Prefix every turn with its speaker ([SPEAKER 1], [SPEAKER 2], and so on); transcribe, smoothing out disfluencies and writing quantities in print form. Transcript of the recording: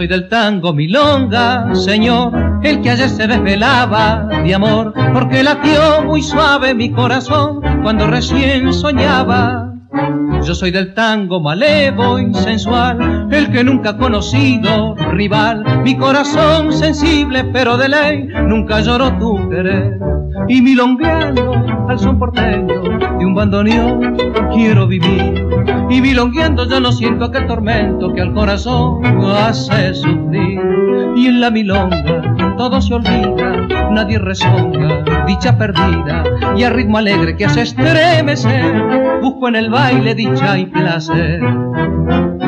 [SPEAKER 1] soy del tango milonga, señor, el que ayer se desvelaba de amor, porque latió muy suave mi corazón cuando recién soñaba. Yo soy del tango malevo y sensual, el que nunca ha conocido rival, mi corazón sensible pero de ley nunca lloró tu querer. Y milongueando al son porteño de un bandoneón quiero vivir, y milongueando yo no siento aquel tormento que al corazón hace sufrir. Y en la milonga todo se olvida, nadie rezonga, dicha perdida, y al ritmo alegre que hace estremecer busco en el baile dicha y placer.